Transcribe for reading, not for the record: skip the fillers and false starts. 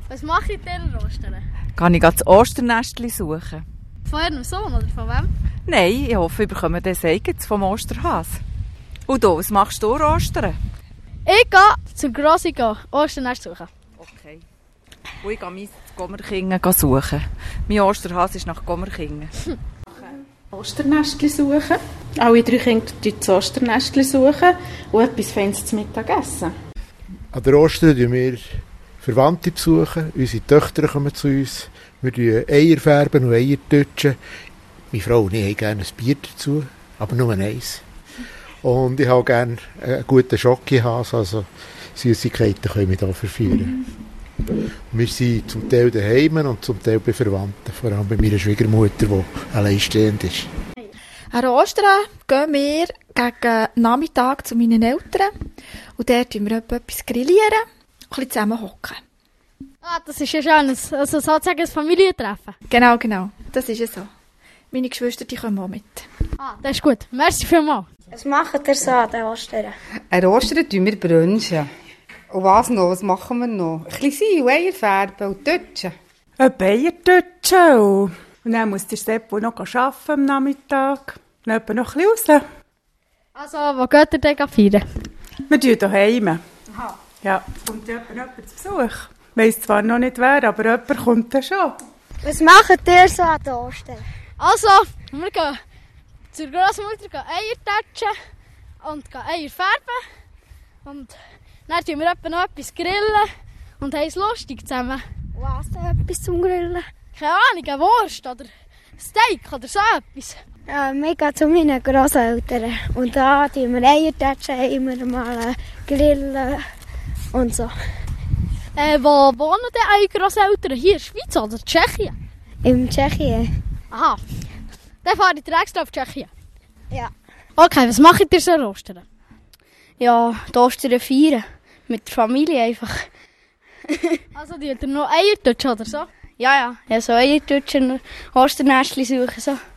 Was mache ich denn Ostern? Kann ich das Osternestchen suchen? Von Ihrem Sohn oder von wem? Nein, ich hoffe, ich bekomme das eigenes vom Osterhas. Und du, was machst du Ostern? Ich gehe zur Grossi Osternest suchen. Okay. Und ich gehe mein Gommerkingen suchen. Mein Osterhas ist nach Gommerkingen. Osternestchen suchen. Alle 3 Kinder das Osternestchen suchen und etwas Feines zu Mittag essen. An der Ostern besuchen wir Verwandte. Unsere Töchter kommen zu uns. Wir färben Eier färben und Eier touchen. Meine Frau und ich haben gerne ein Bier dazu, aber nur eins. Und ich habe gerne einen guten Schokihas, also Süßigkeiten können wir hier verführen. Wir sind zum Teil daheim und zum Teil bei Verwandten, vor allem bei meiner Schwiegermutter, die alleinstehend ist. An Ostern gehen wir gegen Nachmittag zu meinen Eltern und dort grillieren wir etwas grillieren und ein bisschen zusammen hocken. Ah, das ist ja schön, also sozusagen ein Familientreffen. Genau, das ist es so. Meine Geschwister die kommen auch mit. Ah, das ist gut. Merci vielmals. Was macht ihr so an den Ostern? An Ostern tun wir brunchen. Und was noch? Was machen wir noch? Ein bisschen Eier färben und touchen. Eier touchen. Und dann muss der Seppo noch arbeiten am Nachmittag. Dann etwa noch ein bisschen raus. Also, wo geht ihr denn feiern? Wir tun daheim. Aha. Ja, es kommt jemand zu Besuch. Ich weiss zwar noch nicht wer, aber jemand kommt dann schon. Was macht ihr so an den Ostern? Also, wir gehen zur Grossmutter Eier touchen und Eier färben. Und dann tun wir etwa noch etwas grillen und haben es lustig zusammen. Was denn etwas zum Grillen? Keine Ahnung, eine Wurst oder Steak oder so etwas. Ja, wir gehen zu meinen Grosseltern. Und da tun wir Eier touchen, immer mal grillen und so. Wo wohnen denn eure Grosseltern? Hier in der Schweiz oder Tschechien? In Tschechien. Aha. Dann fahre ich extra auf Tschechien. Ja. Okay, was macht ihr so an Ostern? Ja, die Ostern feiern. Mit der Familie einfach. Also, die ihr noch Eier touchen oder so? Ja, so Eier touchen, Osternestchen suchen, so.